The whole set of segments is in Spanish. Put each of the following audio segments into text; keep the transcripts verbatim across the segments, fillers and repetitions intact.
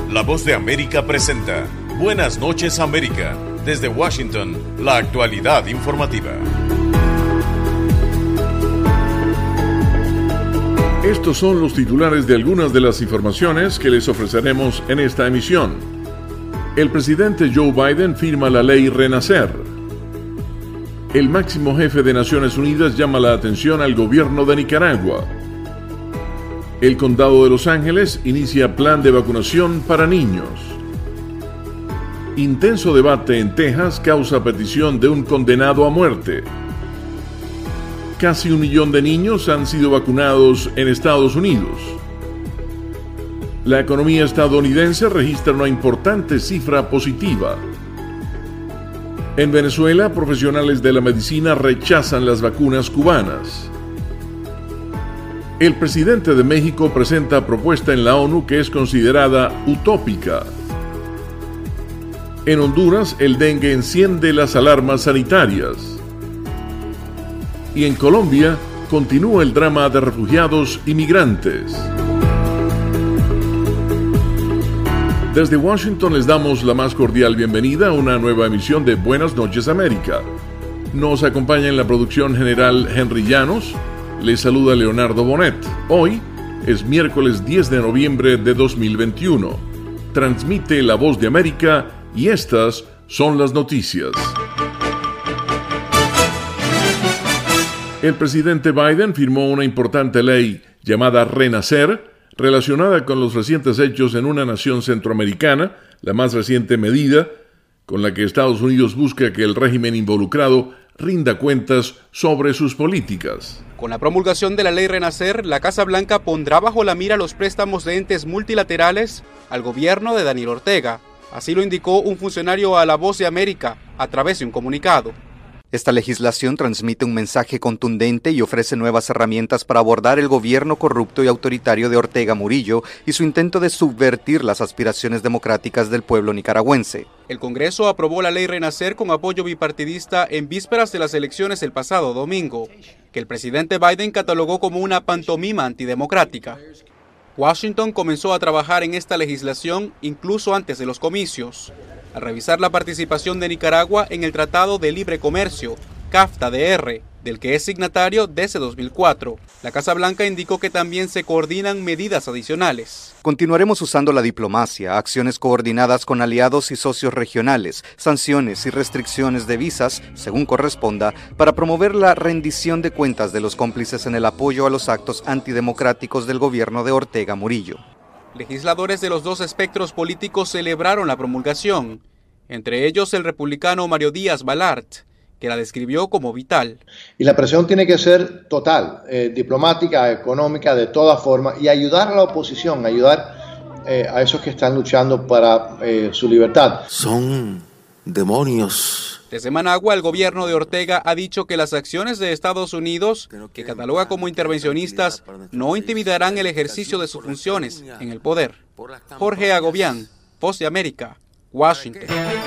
La Voz de América presenta Buenas noches América. Desde Washington, la actualidad informativa. Estos son los titulares de algunas de las informaciones que les ofreceremos en esta emisión. El presidente Joe Biden firma la ley Renacer. El máximo jefe de Naciones Unidas llama la atención al gobierno de Nicaragua. El condado de Los Ángeles inicia plan de vacunación para niños. Intenso debate en Texas causa petición de un condenado a muerte. Casi un millón de niños han sido vacunados en Estados Unidos. La economía estadounidense registra una importante cifra positiva. En Venezuela, profesionales de la medicina rechazan las vacunas cubanas. El presidente de México presenta propuesta en la ONU que es considerada utópica. En Honduras, el dengue enciende las alarmas sanitarias. Y en Colombia, continúa el drama de refugiados y migrantes. Desde Washington les damos la más cordial bienvenida a una nueva emisión de Buenas noches América. Nos acompaña en la producción general Henry Llanos. Les saluda Leonardo Bonet. Hoy es miércoles diez de noviembre de dos mil veintiuno. Transmite La Voz de América y estas son las noticias. El presidente Biden firmó una importante ley llamada Renacer, relacionada con los recientes hechos en una nación centroamericana, la más reciente medida con la que Estados Unidos busca que el régimen involucrado rinda cuentas sobre sus políticas. Con la promulgación de la ley Renacer, la Casa Blanca pondrá bajo la mira los préstamos de entes multilaterales al gobierno de Daniel Ortega. Así lo indicó un funcionario a La Voz de América a través de un comunicado. Esta legislación transmite un mensaje contundente y ofrece nuevas herramientas para abordar el gobierno corrupto y autoritario de Ortega Murillo y su intento de subvertir las aspiraciones democráticas del pueblo nicaragüense. El Congreso aprobó la ley Renacer con apoyo bipartidista en vísperas de las elecciones el pasado domingo, que el presidente Biden catalogó como una pantomima antidemocrática. Washington comenzó a trabajar en esta legislación incluso antes de los comicios, al revisar la participación de Nicaragua en el Tratado de Libre Comercio, CAFTA-D R, del que es signatario desde dos mil cuatro. La Casa Blanca indicó que también se coordinan medidas adicionales. Continuaremos usando la diplomacia, acciones coordinadas con aliados y socios regionales, sanciones y restricciones de visas, según corresponda, para promover la rendición de cuentas de los cómplices en el apoyo a los actos antidemocráticos del gobierno de Ortega Murillo. Legisladores de los dos espectros políticos celebraron la promulgación, entre ellos el republicano Mario Díaz Balart, que la describió como vital. Y la presión tiene que ser total, eh, diplomática, económica, de todas formas, y ayudar a la oposición, ayudar eh, a esos que están luchando para eh, su libertad. Son demonios. Desde Managua, el gobierno de Ortega ha dicho que las acciones de Estados Unidos, que cataloga como intervencionistas, no intimidarán el ejercicio de sus funciones en el poder. Jorge Agobián, Voz de América, Washington.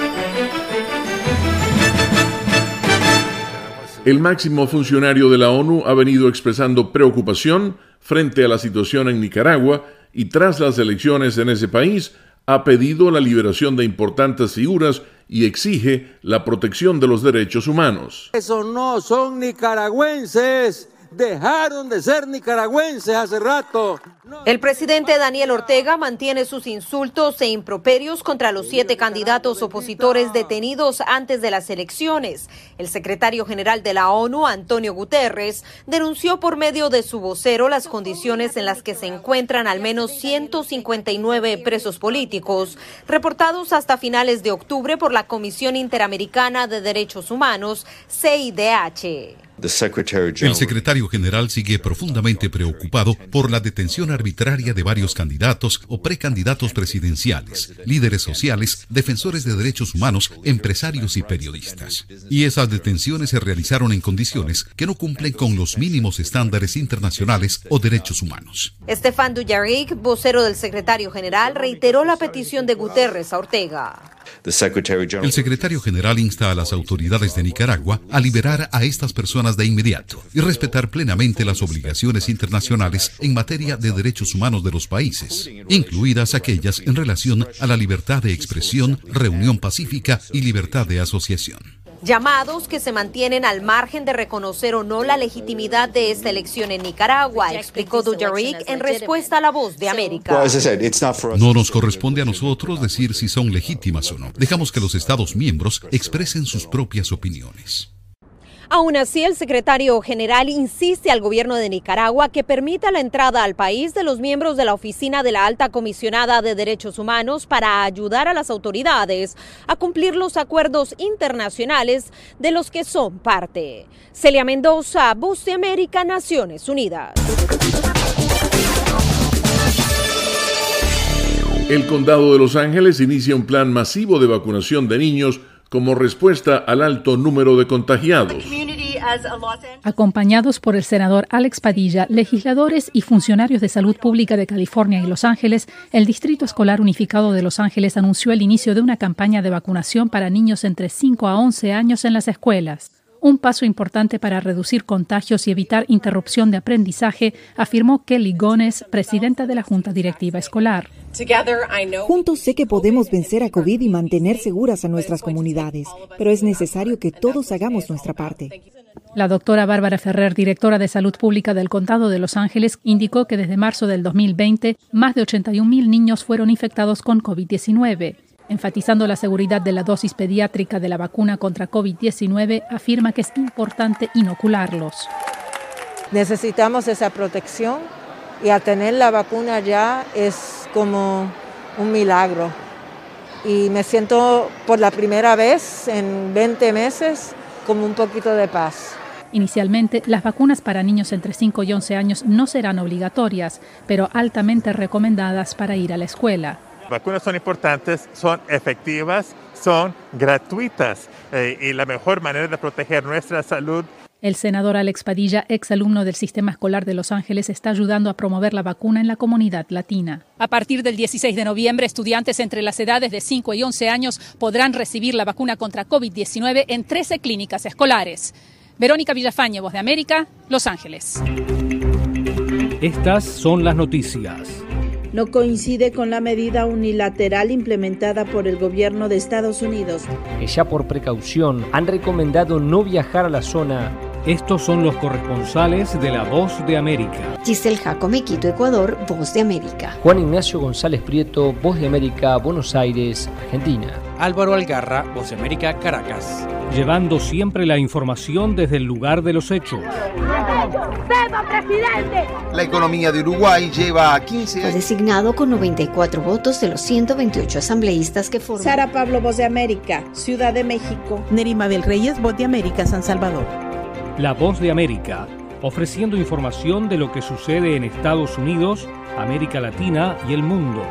El máximo funcionario de la ONU ha venido expresando preocupación frente a la situación en Nicaragua y tras las elecciones en ese país ha pedido la liberación de importantes figuras y exige la protección de los derechos humanos. Esos no son nicaragüenses, dejaron de ser nicaragüenses hace rato. El presidente Daniel Ortega mantiene sus insultos e improperios contra los siete candidatos opositores detenidos antes de las elecciones. El secretario general de la ONU, Antonio Guterres, denunció por medio de su vocero las condiciones en las que se encuentran al menos ciento cincuenta y nueve presos políticos, reportados hasta finales de octubre por la Comisión Interamericana de Derechos Humanos, C I D H. El secretario general sigue profundamente preocupado por la detención arbitraria de varios candidatos o precandidatos presidenciales, líderes sociales, defensores de derechos humanos, empresarios y periodistas. Y esas detenciones se realizaron en condiciones que no cumplen con los mínimos estándares internacionales o derechos humanos. Estefan Dujarric, vocero del secretario general, reiteró la petición de Guterres a Ortega. El secretario general insta a las autoridades de Nicaragua a liberar a estas personas víctimas de inmediato y respetar plenamente las obligaciones internacionales en materia de derechos humanos de los países, incluidas aquellas en relación a la libertad de expresión, reunión pacífica y libertad de asociación. Llamados que se mantienen al margen de reconocer o no la legitimidad de esta elección en Nicaragua, explicó Dujardin en respuesta a La Voz de América. No nos corresponde a nosotros decir si son legítimas o no. Dejamos que los Estados miembros expresen sus propias opiniones. Aún así, el secretario general insiste al gobierno de Nicaragua que permita la entrada al país de los miembros de la Oficina de la Alta Comisionada de Derechos Humanos para ayudar a las autoridades a cumplir los acuerdos internacionales de los que son parte. Celia Mendoza, Voz de América, Naciones Unidas. El condado de Los Ángeles inicia un plan masivo de vacunación de niños como respuesta al alto número de contagiados. Acompañados por el senador Alex Padilla, legisladores y funcionarios de salud pública de California y Los Ángeles, el Distrito Escolar Unificado de Los Ángeles anunció el inicio de una campaña de vacunación para niños entre cinco a once años en las escuelas. Un paso importante para reducir contagios y evitar interrupción de aprendizaje, afirmó Kelly Gómez, presidenta de la Junta Directiva Escolar. Juntos sé que podemos vencer a COVID y mantener seguras a nuestras comunidades, pero es necesario que todos hagamos nuestra parte. La doctora Bárbara Ferrer, directora de Salud Pública del Condado de Los Ángeles, indicó que desde marzo del dos mil veinte, más de ochenta y un mil niños fueron infectados con COVID diecinueve. Enfatizando la seguridad de la dosis pediátrica de la vacuna contra COVID diecinueve, afirma que es importante inocularlos. Necesitamos esa protección y al tener la vacuna ya es como un milagro. Y me siento por la primera vez en veinte meses como un poquito de paz. Inicialmente, las vacunas para niños entre cinco y once años no serán obligatorias, pero altamente recomendadas para ir a la escuela. Las vacunas son importantes, son efectivas, son gratuitas eh, y la mejor manera de proteger nuestra salud. El senador Alex Padilla, exalumno del Sistema Escolar de Los Ángeles, está ayudando a promover la vacuna en la comunidad latina. A partir del dieciséis de noviembre, estudiantes entre las edades de cinco y once años podrán recibir la vacuna contra COVID diecinueve en trece clínicas escolares. Verónica Villafañe, Voz de América, Los Ángeles. Estas son las noticias. No coincide con la medida unilateral implementada por el gobierno de Estados Unidos. Que ya por precaución han recomendado no viajar a la zona. Estos son los corresponsales de La Voz de América. Giselle Jacome, Quito, Ecuador, Voz de América. Juan Ignacio González Prieto, Voz de América, Buenos Aires, Argentina. Álvaro Algarra, Voz de América, Caracas. Llevando siempre la información desde el lugar de los hechos. ¡Viva, presidente! La economía de Uruguay lleva quince años. Fue designado con noventa y cuatro votos de los ciento veintiocho asambleístas que forman. Sara Pablo, Voz de América, Ciudad de México. Nerima Bel Reyes, Voz de América, San Salvador. La Voz de América, ofreciendo información de lo que sucede en Estados Unidos, América Latina y el mundo.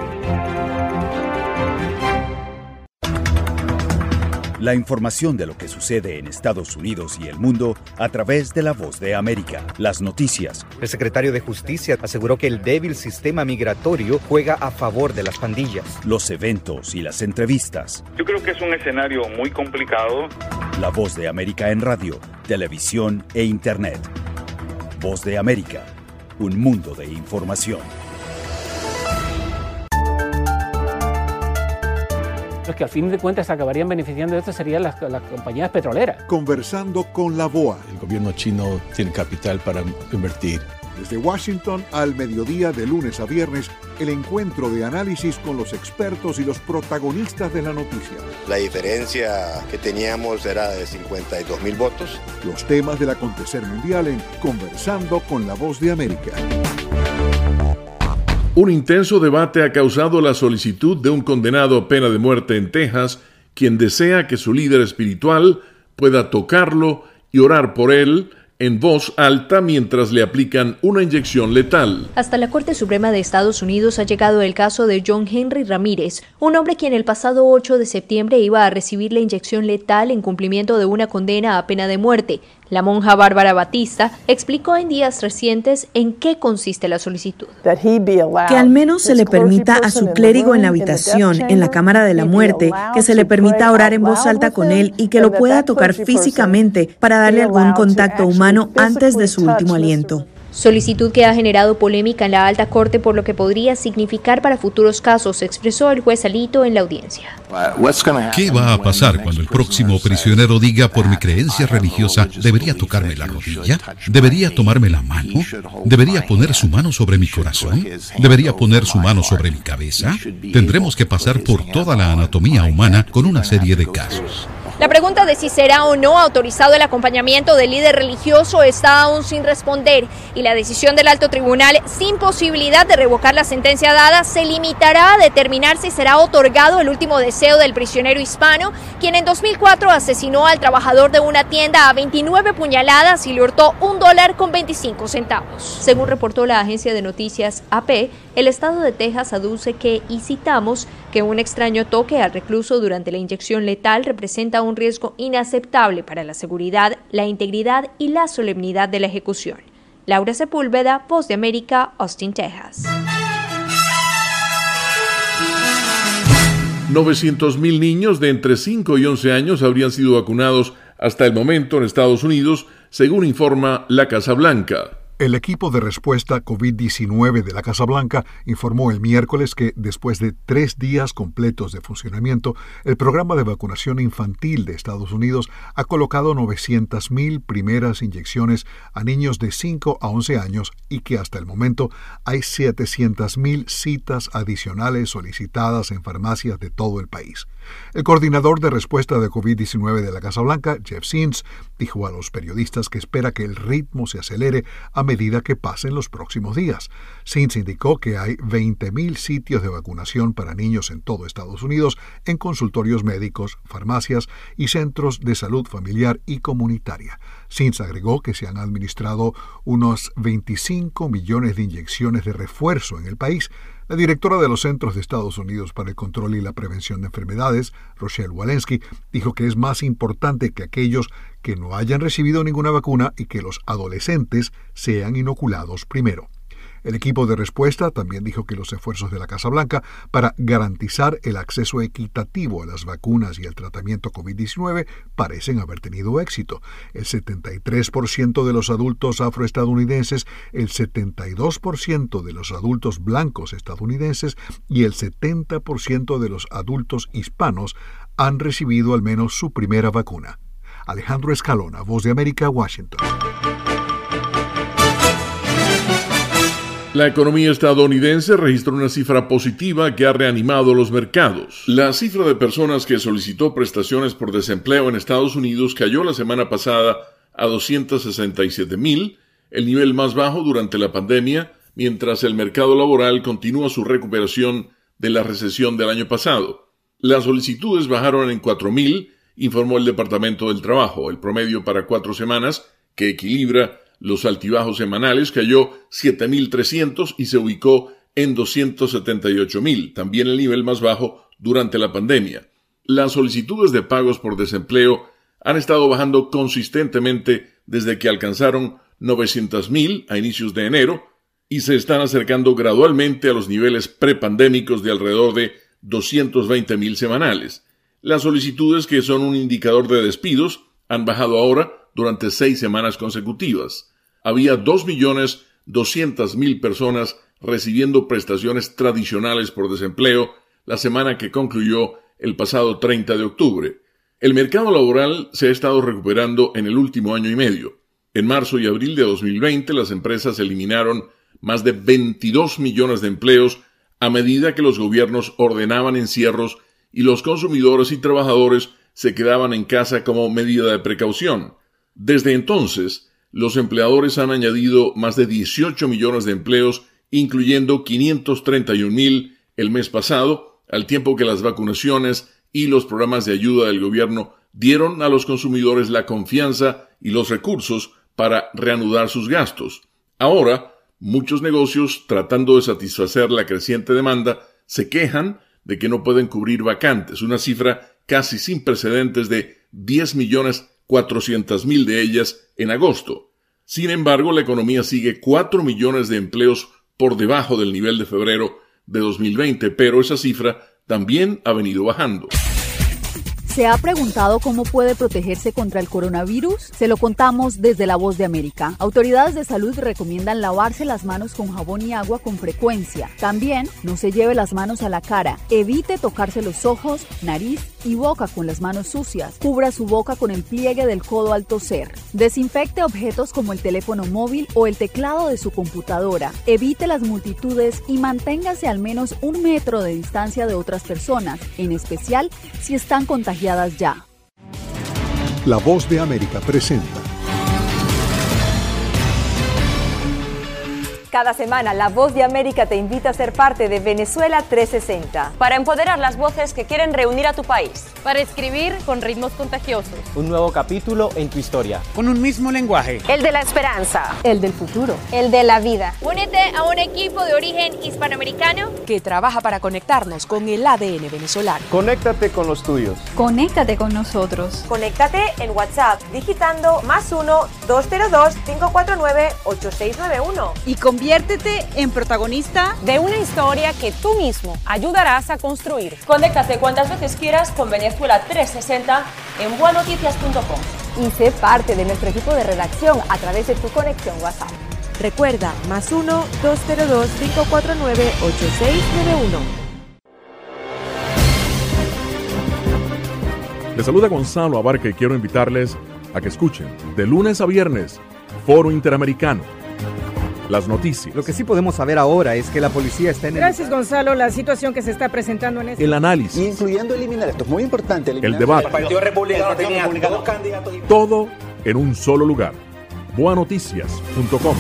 La información de lo que sucede en Estados Unidos y el mundo a través de La Voz de América. Las noticias. El secretario de Justicia aseguró que el débil sistema migratorio juega a favor de las pandillas. Los eventos y las entrevistas. Yo creo que es un escenario muy complicado. La Voz de América en radio, televisión e internet. Voz de América, un mundo de información. Los que al fin de cuentas acabarían beneficiando de esto serían las, las compañías petroleras. Conversando con la B O A. El gobierno chino tiene capital para invertir. Desde Washington al mediodía de lunes a viernes, el encuentro de análisis con los expertos y los protagonistas de la noticia. La diferencia que teníamos era de cincuenta y dos mil votos. Los temas del acontecer mundial en Conversando con la Voz de América. Un intenso debate ha causado la solicitud de un condenado a pena de muerte en Texas, quien desea que su líder espiritual pueda tocarlo y orar por él en voz alta mientras le aplican una inyección letal. Hasta la Corte Suprema de Estados Unidos ha llegado el caso de John Henry Ramírez, un hombre quien el pasado ocho de septiembre iba a recibir la inyección letal en cumplimiento de una condena a pena de muerte. La monja Bárbara Batista explicó en días recientes en qué consiste la solicitud. Que al menos se le permita a su clérigo en la habitación, en la cámara de la muerte, que se le permita orar en voz alta con él y que lo pueda tocar físicamente para darle algún contacto humano antes de su último aliento. Solicitud que ha generado polémica en la alta corte por lo que podría significar para futuros casos, expresó el juez Alito en la audiencia. ¿Qué va a pasar cuando el próximo prisionero diga por mi creencia religiosa debería tocarme la rodilla? ¿Debería tomarme la mano? ¿Debería poner su mano sobre mi corazón? ¿Debería poner su mano sobre mi cabeza? Tendremos que pasar por toda la anatomía humana con una serie de casos. La pregunta de si será o no autorizado el acompañamiento del líder religioso está aún sin responder y la decisión del alto tribunal, sin posibilidad de revocar la sentencia dada, se limitará a determinar si será otorgado el último deseo del prisionero hispano, quien en dos mil cuatro asesinó al trabajador de una tienda a veintinueve puñaladas y le hurtó un dólar con veinticinco centavos. Según reportó la agencia de noticias A P, el estado de Texas aduce que, y citamos, que un extraño toque al recluso durante la inyección letal representa un riesgo inaceptable para la seguridad, la integridad y la solemnidad de la ejecución. Laura Sepúlveda, Voz de América, Austin, Texas. novecientos mil niños de entre cinco y once años habrían sido vacunados hasta el momento en Estados Unidos, según informa la Casa Blanca. El equipo de respuesta COVID diecinueve de la Casa Blanca informó el miércoles que, después de tres días completos de funcionamiento, el programa de vacunación infantil de Estados Unidos ha colocado novecientas mil primeras inyecciones a niños de cinco a once años y que hasta el momento hay setecientas mil citas adicionales solicitadas en farmacias de todo el país. El coordinador de respuesta de COVID diecinueve de la Casa Blanca, Jeff Zients, dijo a los periodistas que espera que el ritmo se acelere a medida que pasen los próximos días. Zients indicó que hay veinte mil sitios de vacunación para niños en todo Estados Unidos en consultorios médicos, farmacias y centros de salud familiar y comunitaria. Zients agregó que se han administrado unos veinticinco millones de inyecciones de refuerzo en el país. La directora de los Centros de Estados Unidos para el Control y la Prevención de Enfermedades, Rochelle Walensky, dijo que es más importante que aquellos que no hayan recibido ninguna vacuna y que los adolescentes sean inoculados primero. El equipo de respuesta también dijo que los esfuerzos de la Casa Blanca para garantizar el acceso equitativo a las vacunas y al tratamiento COVID diecinueve parecen haber tenido éxito. El setenta y tres por ciento de los adultos afroestadounidenses, el setenta y dos por ciento de los adultos blancos estadounidenses y el setenta por ciento de los adultos hispanos han recibido al menos su primera vacuna. Alejandro Escalona, Voz de América, Washington. La economía estadounidense registró una cifra positiva que ha reanimado los mercados. La cifra de personas que solicitó prestaciones por desempleo en Estados Unidos cayó la semana pasada a doscientos sesenta y siete mil, el nivel más bajo durante la pandemia, mientras el mercado laboral continúa su recuperación de la recesión del año pasado. Las solicitudes bajaron en cuatro mil, informó el Departamento del Trabajo. El promedio para cuatro semanas, que equilibra los altibajos semanales, cayó siete mil trescientos y se ubicó en doscientos setenta y ocho mil, también el nivel más bajo durante la pandemia. Las solicitudes de pagos por desempleo han estado bajando consistentemente desde que alcanzaron novecientos mil a inicios de enero y se están acercando gradualmente a los niveles prepandémicos de alrededor de doscientos veinte mil semanales. Las solicitudes, que son un indicador de despidos, han bajado ahora durante seis semanas consecutivas. Había dos millones doscientas mil personas recibiendo prestaciones tradicionales por desempleo la semana que concluyó el pasado treinta de octubre. El mercado laboral se ha estado recuperando en el último año y medio. En marzo y abril de dos mil veinte, las empresas eliminaron más de veintidós millones de empleos a medida que los gobiernos ordenaban encierros y los consumidores y trabajadores se quedaban en casa como medida de precaución. Desde entonces, los empleadores han añadido más de dieciocho millones de empleos, incluyendo quinientos treinta y un mil el mes pasado, al tiempo que las vacunaciones y los programas de ayuda del gobierno dieron a los consumidores la confianza y los recursos para reanudar sus gastos. Ahora, muchos negocios, tratando de satisfacer la creciente demanda, se quejan de que no pueden cubrir vacantes, una cifra casi sin precedentes de diez millones cuatrocientas mil de ellas en agosto. Sin embargo, la economía sigue cuatro millones de empleos por debajo del nivel de febrero de dos mil veinte, pero esa cifra también ha venido bajando. ¿Se ha preguntado cómo puede protegerse contra el coronavirus? Se lo contamos desde La Voz de América. Autoridades de salud recomiendan lavarse las manos con jabón y agua con frecuencia. También no se lleve las manos a la cara. Evite tocarse los ojos, nariz y boca con las manos sucias. Cubra su boca con el pliegue del codo al toser. Desinfecte objetos como el teléfono móvil o el teclado de su computadora. Evite las multitudes y manténgase al menos un metro de distancia de otras personas, en especial si están contagiadas ya. La Voz de América presenta. Cada semana, La Voz de América te invita a ser parte de Venezuela trescientos sesenta. Para empoderar las voces que quieren reunir a tu país. Para escribir con ritmos contagiosos. Un nuevo capítulo en tu historia. Con un mismo lenguaje. El de la esperanza. El del futuro. El de la vida. Únete a un equipo de origen hispanoamericano que trabaja para conectarnos con el A D N venezolano. Conéctate con los tuyos. Conéctate con nosotros. Conéctate en WhatsApp digitando más uno, dos cero dos, cinco cuatro nueve, ocho seis nueve uno. Y conviértete en protagonista de una historia que tú mismo ayudarás a construir. Conéctate cuantas veces quieras con Venezuela trescientos sesenta en bua noticias punto com. Y sé parte de nuestro equipo de redacción a través de tu conexión WhatsApp. Recuerda, más uno, dos cero dos, cinco cuatro nueve, ocho seis nueve uno. Les saluda Gonzalo Abarca y quiero invitarles a que escuchen de lunes a viernes Foro Interamericano. Las noticias. Lo que sí podemos saber ahora es que la policía está en el... Gracias, Gonzalo. La situación que se está presentando en este... El análisis. Incluyendo eliminar, esto es muy importante. El debate. El Partido Republicano tenía dos candidatos. Todo en un solo lugar. bua noticias punto com.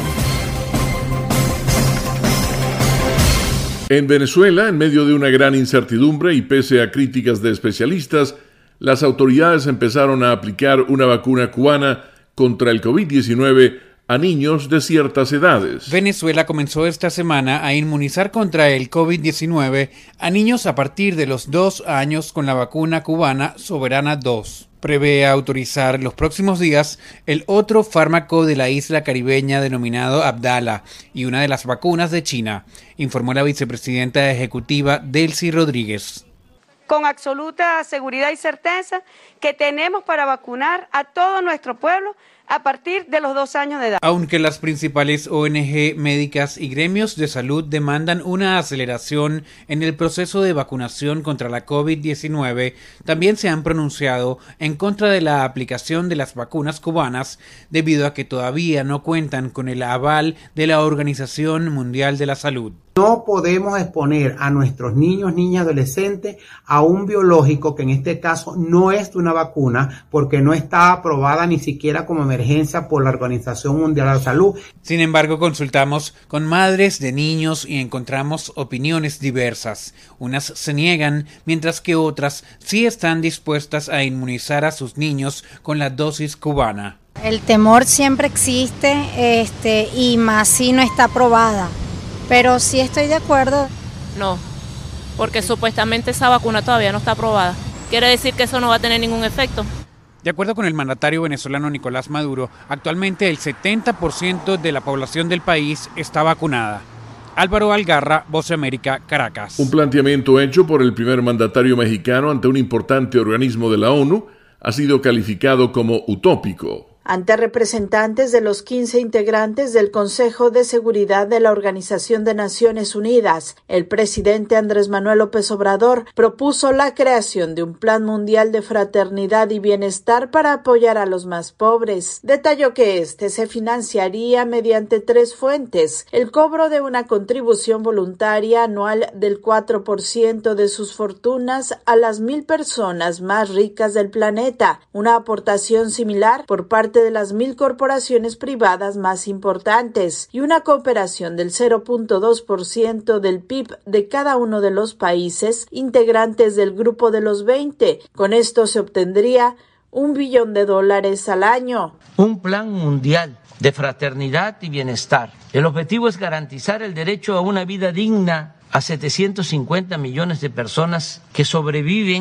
En Venezuela, en medio de una gran incertidumbre y pese a críticas de especialistas, las autoridades empezaron a aplicar una vacuna cubana contra el covid diecinueve a niños de ciertas edades. Venezuela comenzó esta semana a inmunizar contra el covid diecinueve a niños a partir de los dos años con la vacuna cubana Soberana dos. Prevé autorizar los próximos días el otro fármaco de la isla caribeña denominado Abdala y una de las vacunas de China, informó la vicepresidenta ejecutiva Delcy Rodríguez. Con absoluta seguridad y certeza que tenemos para vacunar a todo nuestro pueblo a partir de los dos años de edad. Aunque las principales O N Ge médicas y gremios de salud demandan una aceleración en el proceso de vacunación contra la covid diecinueve, también se han pronunciado en contra de la aplicación de las vacunas cubanas debido a que todavía no cuentan con el aval de la Organización Mundial de la Salud. No podemos exponer a nuestros niños, niñas, adolescentes a un biológico que en este caso no es una vacuna porque no está aprobada ni siquiera como emergencia por la Organización Mundial de la Salud. Sin embargo, consultamos con madres de niños y encontramos opiniones diversas. Unas se niegan, mientras que otras sí están dispuestas a inmunizar a sus niños con la dosis cubana. El temor siempre existe, este, y más si no está aprobada. Pero sí estoy de acuerdo. No, porque supuestamente esa vacuna todavía no está aprobada. Quiere decir que eso no va a tener ningún efecto. De acuerdo con el mandatario venezolano Nicolás Maduro, actualmente el setenta por ciento de la población del país está vacunada. Álvaro Algarra, Voz de América, Caracas. Un planteamiento hecho por el primer mandatario mexicano ante un importante organismo de la ONU ha sido calificado como utópico. Ante representantes de los quince integrantes del Consejo de Seguridad de la Organización de Naciones Unidas, el presidente Andrés Manuel López Obrador propuso la creación de un plan mundial de fraternidad y bienestar para apoyar a los más pobres. Detalló que este se financiaría mediante tres fuentes: el cobro de una contribución voluntaria anual del cuatro por ciento de sus fortunas a las mil personas más ricas del planeta, una aportación similar por parte de las mil corporaciones privadas más importantes y una cooperación del cero punto dos por ciento del P I B de cada uno de los países integrantes del grupo de los veinte. Con esto se obtendría un billón de dólares al año. Un plan mundial de fraternidad y bienestar. El objetivo es garantizar el derecho a una vida digna a setecientos cincuenta millones de personas que sobreviven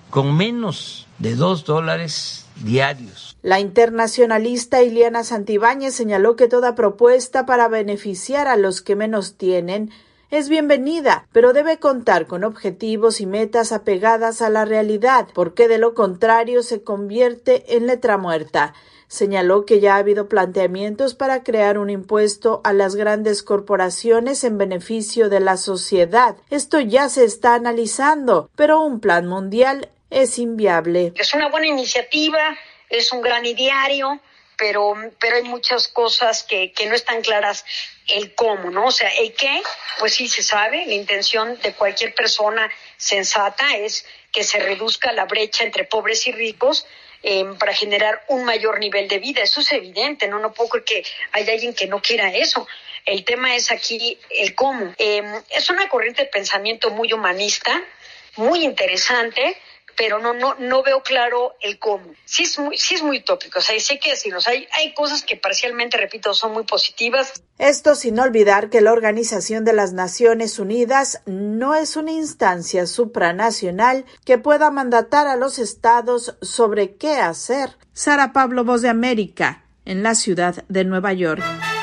con menos de dos dólares diarios. La internacionalista Iliana Santibáñez señaló que toda propuesta para beneficiar a los que menos tienen es bienvenida, pero debe contar con objetivos y metas apegadas a la realidad, porque de lo contrario se convierte en letra muerta. Señaló que ya ha habido planteamientos para crear un impuesto a las grandes corporaciones en beneficio de la sociedad. Esto ya se está analizando, pero un plan mundial es inviable. Es una buena iniciativa, es un gran ideario, pero, pero hay muchas cosas que, que no están claras el cómo, ¿no? O sea, el qué, pues sí se sabe, la intención de cualquier persona sensata es que se reduzca la brecha entre pobres y ricos eh, para generar un mayor nivel de vida. Eso es evidente, ¿no? No puedo creer que haya alguien que no quiera eso. El tema es aquí el cómo. Eh, es una corriente de pensamiento muy humanista, muy interesante, pero no no no veo claro el cómo. Sí es muy, sí es muy utópico, o sea, sí hay que decirnos, hay, hay cosas que parcialmente, repito, son muy positivas. Esto sin olvidar que la Organización de las Naciones Unidas no es una instancia supranacional que pueda mandatar a los estados sobre qué hacer. Sara Pablo, Voz de América, en la ciudad de Nueva York.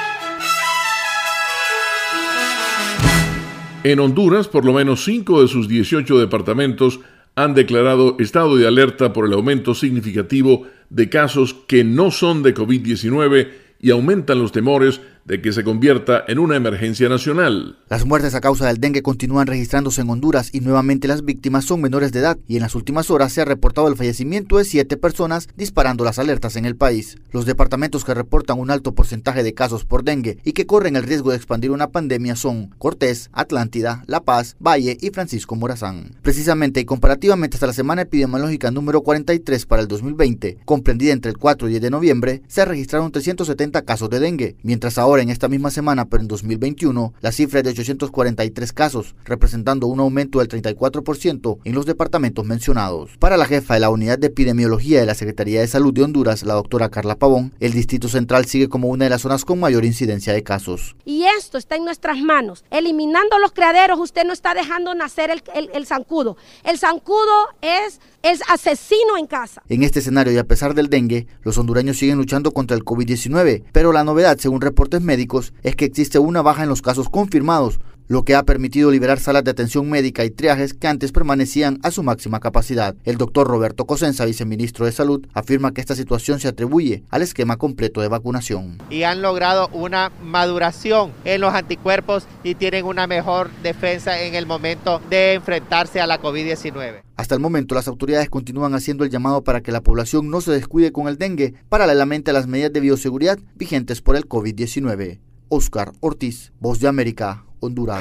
En Honduras, por lo menos cinco de sus dieciocho departamentos han declarado estado de alerta por el aumento significativo de casos que no son de covid diecinueve y aumentan los temores de que se convierta en una emergencia nacional. Las muertes a causa del dengue continúan registrándose en Honduras y nuevamente las víctimas son menores de edad y en las últimas horas se ha reportado el fallecimiento de siete personas, disparando las alertas en el país. Los departamentos que reportan un alto porcentaje de casos por dengue y que corren el riesgo de expandir una pandemia son Cortés, Atlántida, La Paz, Valle y Francisco Morazán. Precisamente y comparativamente hasta la semana epidemiológica número cuarenta y tres para el dos mil veinte, comprendida entre el cuatro y diez de noviembre, se registraron trescientos setenta casos de dengue, mientras ahora en esta misma semana, pero en dos mil veintiuno, la cifra es de ochocientos cuarenta y tres casos, representando un aumento del treinta y cuatro por ciento en los departamentos mencionados. Para la jefa de la Unidad de Epidemiología de la Secretaría de Salud de Honduras, la doctora Carla Pavón, el Distrito Central sigue como una de las zonas con mayor incidencia de casos. Y esto está en nuestras manos. Eliminando los criaderos, usted no está dejando nacer el, el, el zancudo. El zancudo es es asesino en casa. En este escenario y a pesar del dengue, los hondureños siguen luchando contra el covid diecinueve, pero la novedad, según reportes médicos, es que existe una baja en los casos confirmados, lo que ha permitido liberar salas de atención médica y triajes que antes permanecían a su máxima capacidad. El doctor Roberto Cosenza, viceministro de Salud, afirma que esta situación se atribuye al esquema completo de vacunación. Y han logrado una maduración en los anticuerpos y tienen una mejor defensa en el momento de enfrentarse a la covid diecinueve. Hasta el momento, las autoridades continúan haciendo el llamado para que la población no se descuide con el dengue, paralelamente a las medidas de bioseguridad vigentes por el covid diecinueve. Oscar Ortiz, Voz de América, Honduras.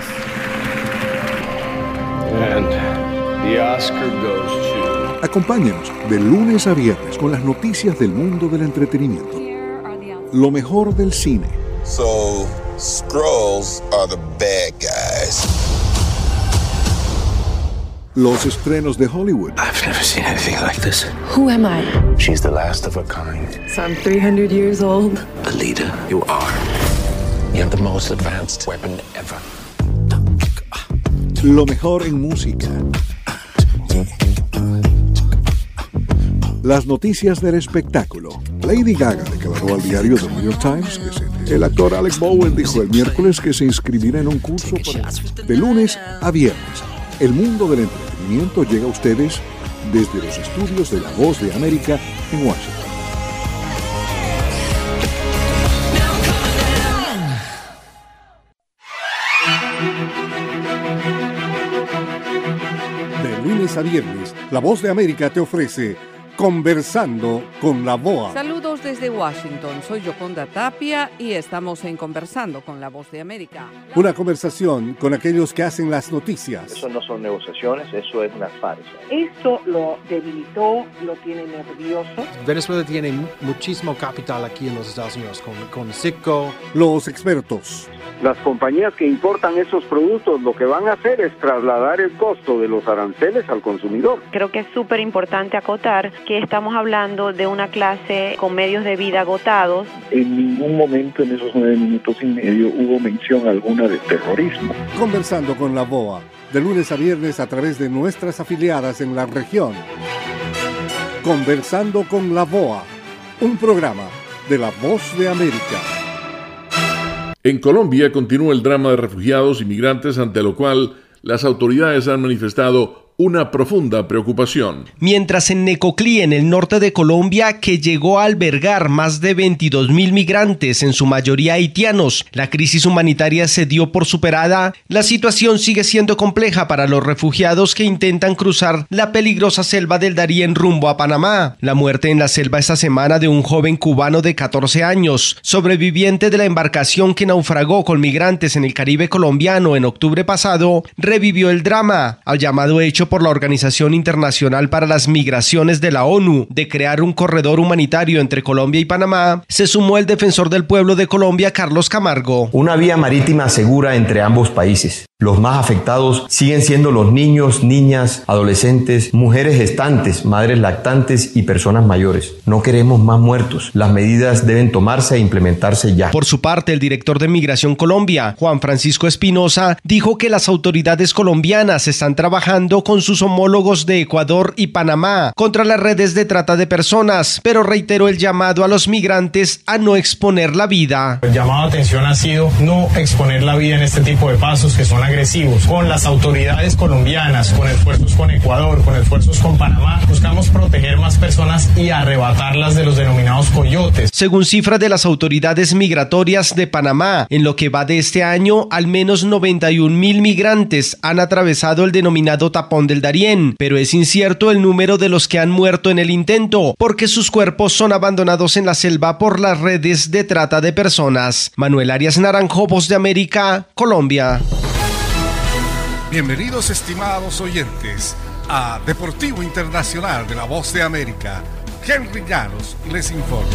And the Oscar goes to... Acompáñanos de lunes a viernes con las noticias del mundo del entretenimiento. Lo mejor del cine. So, Skrulls are the bad guys. Los estrenos de Hollywood. I've never seen anything like this. Who am I? She's the last of her kind. So I'm three hundred years old. The leader you are. You have the most advanced weapon ever. Lo mejor en música. Las noticias del espectáculo. Lady Gaga declaró al diario The New York Times que se... El actor Alec Bowen dijo el miércoles que se inscribirá en un curso para... de lunes a viernes. El mundo del entretenimiento llega a ustedes desde los estudios de La Voz de América en Washington. De lunes a viernes, La Voz de América te ofrece Conversando con la B O A. Saludos desde Washington, soy Yoconda Tapia y estamos en Conversando con la Voz de América. Una conversación con aquellos que hacen las noticias. Eso no son negociaciones, eso es una farsa. Esto lo debilitó, lo tiene nervioso. Venezuela tiene muchísimo capital aquí en los Estados Unidos, con, con Citgo. Los expertos. Las compañías que importan esos productos lo que van a hacer es trasladar el costo de los aranceles al consumidor. Creo que es súper importante acotar que estamos hablando de una clase con medios de vida agotados. En ningún momento en esos nueve minutos y medio hubo mención alguna de terrorismo. Conversando con la B O A, de lunes a viernes a través de nuestras afiliadas en la región. Conversando con la B O A, un programa de La Voz de América. En Colombia continúa el drama de refugiados y migrantes, ante lo cual las autoridades han manifestado una profunda preocupación. Mientras en Necoclí, en el norte de Colombia, que llegó a albergar más de veintidós mil migrantes, en su mayoría haitianos, la crisis humanitaria se dio por superada, la situación sigue siendo compleja para los refugiados que intentan cruzar la peligrosa selva del Darién rumbo a Panamá. La muerte en la selva esta semana de un joven cubano de catorce años, sobreviviente de la embarcación que naufragó con migrantes en el Caribe colombiano en octubre pasado, revivió el drama, al llamado hecho por la Organización Internacional para las Migraciones de la ONU de crear un corredor humanitario entre Colombia y Panamá. Se sumó el defensor del pueblo de Colombia, Carlos Camargo. Una vía marítima segura entre ambos países. Los más afectados siguen siendo los niños, niñas, adolescentes, mujeres gestantes, madres lactantes y personas mayores. No queremos más muertos. Las medidas deben tomarse e implementarse ya. Por su parte, el director de Migración Colombia, Juan Francisco Espinosa, dijo que las autoridades colombianas están trabajando con sus homólogos de Ecuador y Panamá contra las redes de trata de personas, pero reiteró el llamado a los migrantes a no exponer la vida. El llamado de atención ha sido no exponer la vida en este tipo de pasos que son agresivos. Con las autoridades colombianas, con esfuerzos con Ecuador, con esfuerzos con Panamá, buscamos proteger más personas y arrebatarlas de los denominados coyotes. Según cifras de las autoridades migratorias de Panamá, en lo que va de este año, al menos noventa y un mil migrantes han atravesado el denominado tapón del Darién, pero es incierto el número de los que han muerto en el intento, porque sus cuerpos son abandonados en la selva por las redes de trata de personas. Manuel Arias Naranjo, Voz de América, Colombia. Bienvenidos, estimados oyentes, a Deportivo Internacional de la Voz de América. Henry Llanos les informa.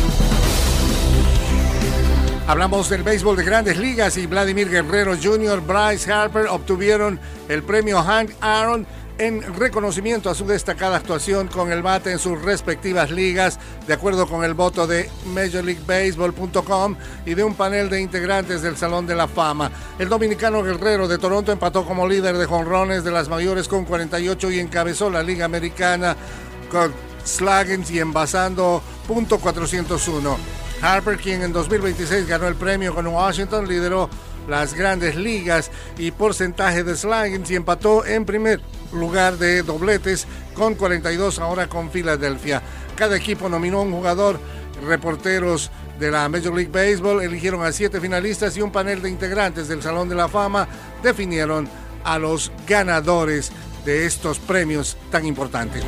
Hablamos del béisbol de Grandes Ligas y Vladimir Guerrero junior, Bryce Harper obtuvieron el premio Hank Aaron en reconocimiento a su destacada actuación con el bate en sus respectivas ligas, de acuerdo con el voto de Major League Baseball punto com y de un panel de integrantes del Salón de la Fama. El dominicano Guerrero de Toronto empató como líder de jonrones de las mayores con cuarenta y ocho y encabezó la Liga Americana con sluggings y envasando punto cuatrocientos uno. Harper, quien en dos mil veintiséis ganó el premio con Washington, lideró las Grandes Ligas y porcentaje de sluggings y empató en primer lugar de dobletes con cuarenta y dos ahora con Filadelfia. Cada equipo nominó a un jugador. Reporteros de la Major League Baseball eligieron a siete finalistas y un panel de integrantes del Salón de la Fama definieron a los ganadores de estos premios tan importantes.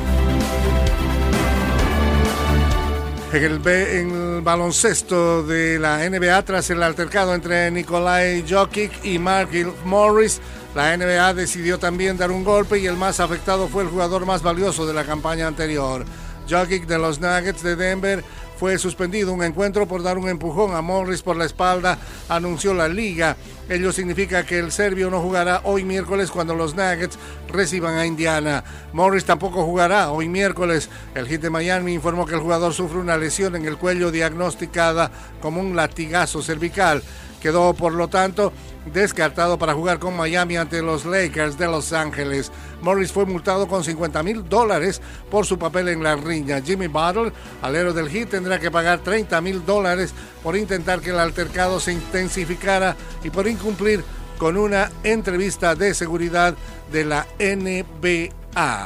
En el, en el baloncesto de la N B A, tras el altercado entre Nikolai Jokic y Markieff Morris, la N B A decidió también dar un golpe y el más afectado fue el jugador más valioso de la campaña anterior. Jokic de los Nuggets de Denver fue suspendido un encuentro por dar un empujón a Morris por la espalda, anunció la liga. Ello significa que el serbio no jugará hoy miércoles cuando los Nuggets reciban a Indiana. Morris tampoco jugará hoy miércoles. El Heat de Miami informó que el jugador sufre una lesión en el cuello diagnosticada como un latigazo cervical. Quedó, por lo tanto, descartado para jugar con Miami ante los Lakers de Los Ángeles. Morris fue multado con cincuenta mil dólares por su papel en la riña. Jimmy Butler, alero del Heat, tendrá que pagar treinta mil dólares por intentar que el altercado se intensificara y por incumplir con una entrevista de seguridad de la N B A.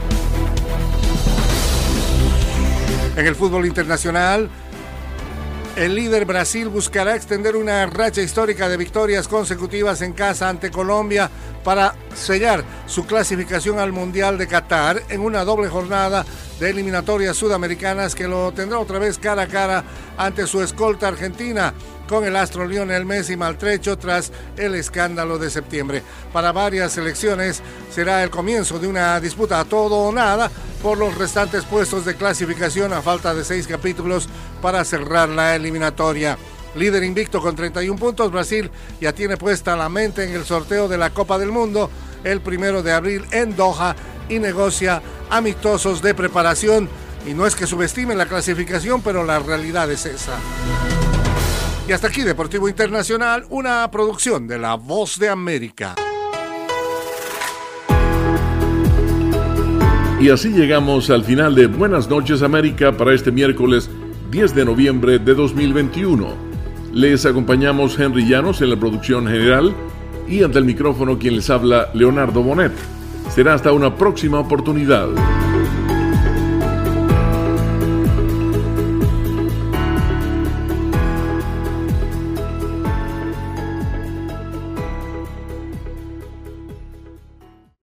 En el fútbol internacional, el líder Brasil buscará extender una racha histórica de victorias consecutivas en casa ante Colombia para sellar su clasificación al Mundial de Qatar en una doble jornada de eliminatorias sudamericanas que lo tendrá otra vez cara a cara ante su escolta Argentina, con el astro Lionel Messi maltrecho tras el escándalo de septiembre. Para varias selecciones será el comienzo de una disputa a todo o nada por los restantes puestos de clasificación a falta de seis capítulos para cerrar la eliminatoria. Líder invicto con treinta y un puntos, Brasil ya tiene puesta la mente en el sorteo de la Copa del Mundo el primero de abril en Doha y negocia amistosos de preparación. Y no es que subestimen la clasificación, pero la realidad es esa. Y hasta aquí Deportivo Internacional, una producción de La Voz de América. Y así llegamos al final de Buenas noches América para este miércoles diez de noviembre de dos mil veintiuno. Les acompañamos Henry Llanos en la producción general y ante el micrófono quien les habla, Leonardo Bonet. Será hasta una próxima oportunidad.